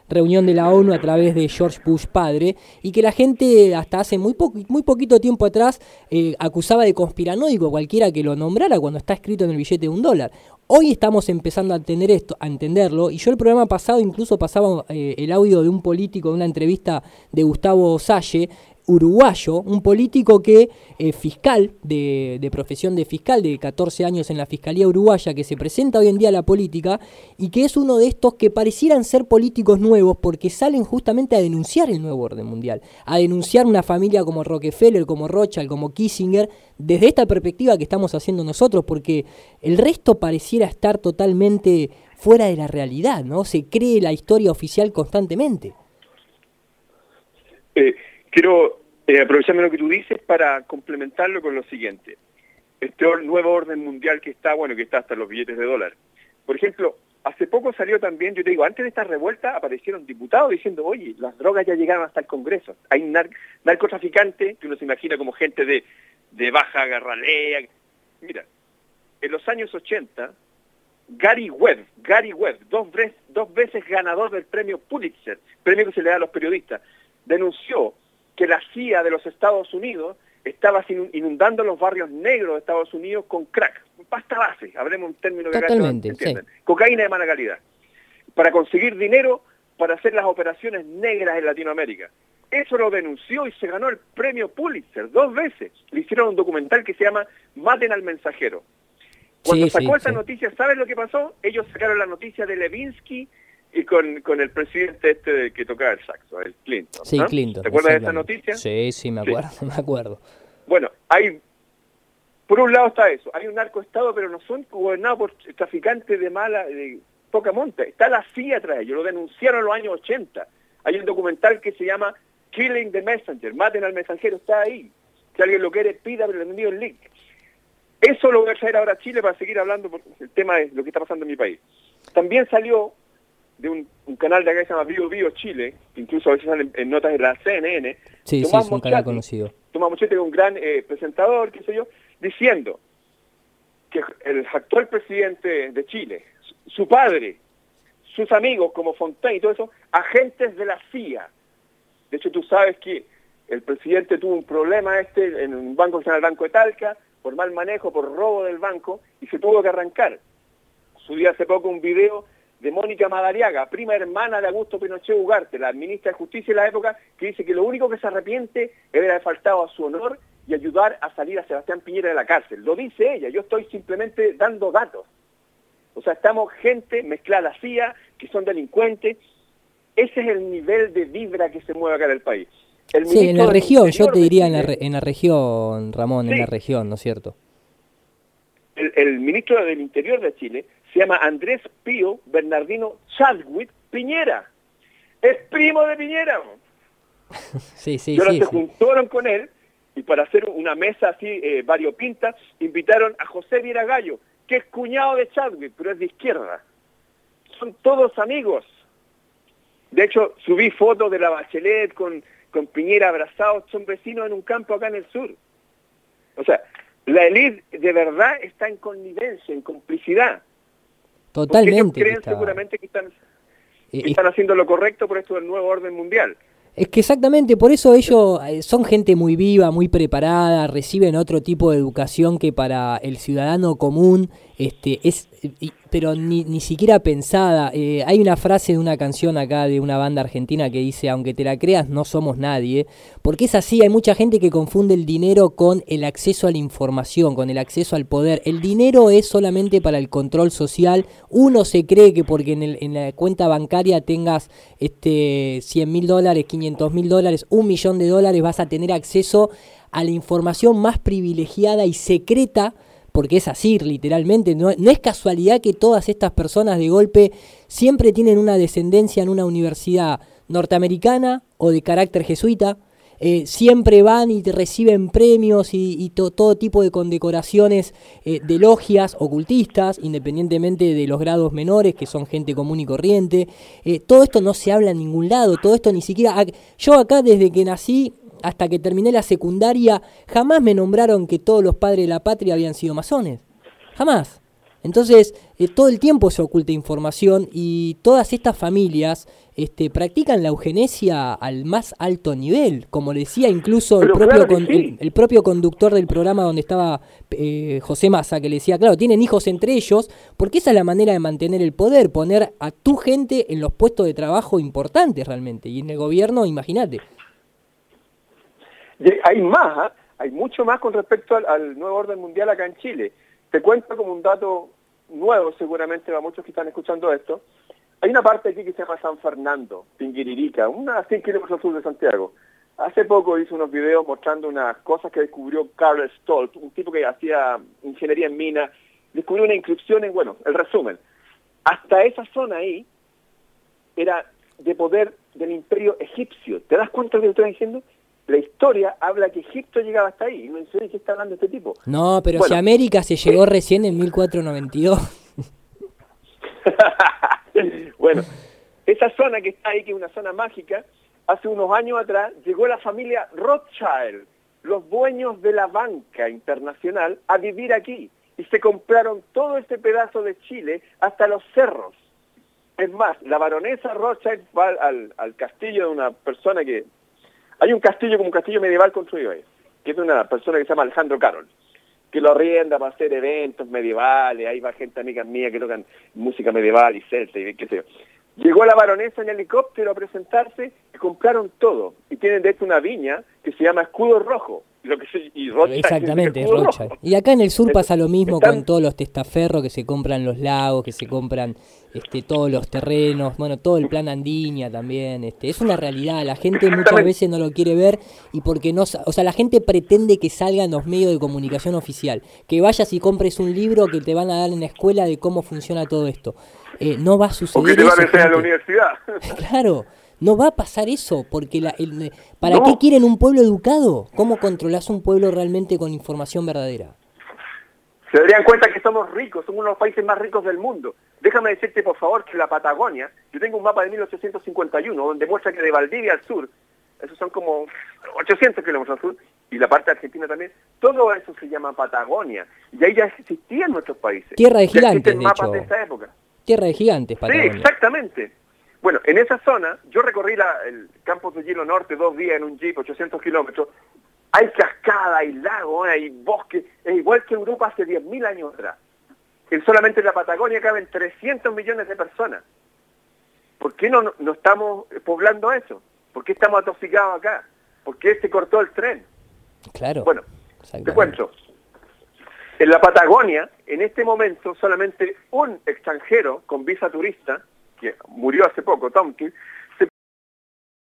reunión de la ONU a través de George Bush padre, y que la gente hasta hace muy poquito tiempo atrás acusaba de conspiranoico cualquiera que lo nombrara cuando está escrito en el billete de $1. Hoy estamos empezando a entenderlo, y yo el programa pasado incluso pasaba el audio de un político, de una entrevista de Gustavo Salle, uruguayo, un político que fiscal, de profesión de fiscal, de 14 años en la Fiscalía Uruguaya, que se presenta hoy en día a la política y que es uno de estos que parecieran ser políticos nuevos porque salen justamente a denunciar el nuevo orden mundial, a denunciar una familia como Rockefeller, como Rothschild, como Kissinger, desde esta perspectiva que estamos haciendo nosotros, porque el resto pareciera estar totalmente fuera de la realidad, ¿no? Se cree la historia oficial constantemente. Quiero aprovecharme lo que tú dices para complementarlo con lo siguiente. Este nuevo orden mundial que está hasta los billetes de dólar. Por ejemplo, hace poco salió también, yo te digo, antes de esta revuelta aparecieron diputados diciendo, oye, las drogas ya llegaron hasta el Congreso. Hay narcotraficantes que uno se imagina como gente de baja garralea. Mira, en los años 80, Gary Webb, dos veces ganador del premio Pulitzer, premio que se le da a los periodistas, denunció que la CIA de los Estados Unidos estaba inundando los barrios negros de Estados Unidos con crack, pasta base, hablemos un término que totalmente, sí. Cocaína de mala calidad, para conseguir dinero para hacer las operaciones negras en Latinoamérica. Eso lo denunció y se ganó el premio Pulitzer 2 veces. Le hicieron un documental que se llama Maten al mensajero. Cuando sacó esa noticia, ¿sabes lo que pasó? Ellos sacaron la noticia de Levinsky y con el presidente que tocaba el saxo, el Clinton. Sí, ¿no? Clinton. ¿Te acuerdas de esa noticia? Sí, me acuerdo. Bueno, por un lado está eso, hay un narcoestado, pero no son gobernados por traficantes de poca monta. Está la CIA atrás de ellos, lo denunciaron en los años 80. Hay un documental que se llama Killing the Messenger, Maten al mensajero, está ahí. Si alguien lo quiere, pida, pero le envío el link. Eso lo voy a traer ahora a Chile para seguir hablando por el tema de lo que está pasando en mi país. También salió de un canal de acá que se llama Bio Chile, que incluso a veces salen en notas de la CNN. Sí, Tomás es un canal conocido. Tomás Moschetti, un gran presentador, qué sé yo, diciendo que el actual presidente de Chile, su padre, sus amigos como Fontaine y todo eso, agentes de la CIA. De hecho, tú sabes que el presidente tuvo un problema en un banco que se llama el Banco de Talca, por mal manejo, por robo del banco, y se tuvo que arrancar. Subí hace poco un video de Mónica Madariaga, prima hermana de Augusto Pinochet Ugarte, la ministra de Justicia de la época, que dice que lo único que se arrepiente es de haber faltado a su honor y ayudar a salir a Sebastián Piñera de la cárcel. Lo dice ella, yo estoy simplemente dando datos. O sea, estamos gente mezclada a la CIA, que son delincuentes. Ese es el nivel de vibra que se mueve acá en el país. Sí, en la región, yo te diría en la región, Ramón, sí. En la región, ¿no es cierto? El ministro del Interior de Chile se llama Andrés Pío Bernardino Chadwick Piñera. Es primo de Piñera. Sí. Y ahora se juntaron con él y para hacer una mesa así variopinta, invitaron a José Viera Gallo, que es cuñado de Chadwick, pero es de izquierda. Son todos amigos. De hecho, subí fotos de la Bachelet con Piñera abrazados, son vecinos en un campo acá en el sur. O sea, la élite de verdad está en connivencia, en complicidad. Totalmente. Porque ellos creen seguramente que están haciendo lo correcto por esto del nuevo orden mundial. Es que exactamente, por eso ellos son gente muy viva, muy preparada, reciben otro tipo de educación que para el ciudadano común pero ni siquiera pensada. Hay una frase de una canción acá de una banda argentina que dice, aunque te la creas, no somos nadie, porque es así, hay mucha gente que confunde el dinero con el acceso a la información, con el acceso al poder. El dinero es solamente para el control social. Uno se cree que porque en la cuenta bancaria tengas $100.000, $500.000, $1.000.000, vas a tener acceso a la información más privilegiada y secreta, porque es así, literalmente. No es casualidad que todas estas personas de golpe siempre tienen una descendencia en una universidad norteamericana o de carácter jesuita, siempre van y te reciben premios y todo tipo de condecoraciones de logias ocultistas, independientemente de los grados menores, que son gente común y corriente. Todo esto no se habla en ningún lado, todo esto ni siquiera... Yo acá desde que nací hasta que terminé la secundaria, jamás me nombraron que todos los padres de la patria habían sido masones. Jamás. Entonces, todo el tiempo se oculta información y todas estas familias practican la eugenesia al más alto nivel, como decía incluso el propio conductor del programa donde estaba José Massa, que le decía, claro, tienen hijos entre ellos, porque esa es la manera de mantener el poder, poner a tu gente en los puestos de trabajo importantes realmente, y en el gobierno, imagínate. Hay más, hay mucho más con respecto al nuevo orden mundial acá en Chile. Te cuento como un dato nuevo, seguramente para muchos que están escuchando esto. Hay una parte aquí que se llama San Fernando, Pinguiririca, unas 100 kilómetros al sur de Santiago. Hace poco hice unos videos mostrando unas cosas que descubrió Karl Stolz, un tipo que hacía ingeniería en minas, descubrió una inscripción en, bueno, el resumen. Hasta esa zona ahí era de poder del imperio egipcio. ¿Te das cuenta de lo que estoy diciendo? La historia habla que Egipto llegaba hasta ahí. Y no sé de qué está hablando este tipo. No, pero bueno, si América se llegó recién en 1492. Bueno, esa zona que está ahí, que es una zona mágica, hace unos años atrás llegó la familia Rothschild, los dueños de la banca internacional, a vivir aquí. Y se compraron todo este pedazo de Chile hasta los cerros. Es más, la baronesa Rothschild va al castillo de una persona que... Hay un castillo como un castillo medieval construido ahí, que es de una persona que se llama Alejandro Carol, que lo arrienda para hacer eventos medievales, ahí va gente amiga mía que tocan música medieval y celta y qué sé yo. Llegó la baronesa en helicóptero a presentarse y compraron todo. Y tienen de hecho una viña que se llama Escudo Rojo. Y Rothschild. Exactamente, Rothschild. Y acá en el sur pasa lo mismo con todos los testaferros que se compran los lagos, que se compran todos los terrenos, bueno, todo el plan Andiña también. Es una realidad, la gente muchas veces no lo quiere ver y porque no, o sea, la gente pretende que salga en los medios de comunicación oficial, que vayas y compres un libro que te van a dar en la escuela de cómo funciona todo esto. No va a suceder eso. O que te van a enseñar a la universidad. Claro. No va a pasar eso, porque ¿para qué quieren un pueblo educado? ¿Cómo controlás un pueblo realmente con información verdadera? Se darían cuenta que somos ricos, somos uno de los países más ricos del mundo. Déjame decirte, por favor, que la Patagonia, yo tengo un mapa de 1851, donde muestra que de Valdivia al sur, esos son como 800 kilómetros al sur, y la parte de Argentina también, todo eso se llama Patagonia. Y ahí ya existían nuestros países. Tierra de gigantes, de mapas de esa época. Tierra de gigantes, Patagonia. Sí, exactamente. Bueno, en esa zona, yo recorrí el campus de Hielo Norte 2 días en un jeep, 800 kilómetros. Hay cascada, hay lago, hay bosque. Es igual que Europa hace 10.000 años atrás. Solamente en la Patagonia caben 300 millones de personas. ¿Por qué no estamos poblando eso? ¿Por qué estamos atosigados acá? ¿Por qué se cortó el tren? Claro. Bueno, te cuento. En la Patagonia, en este momento, solamente un extranjero con visa turista, que murió hace poco, Tomkin,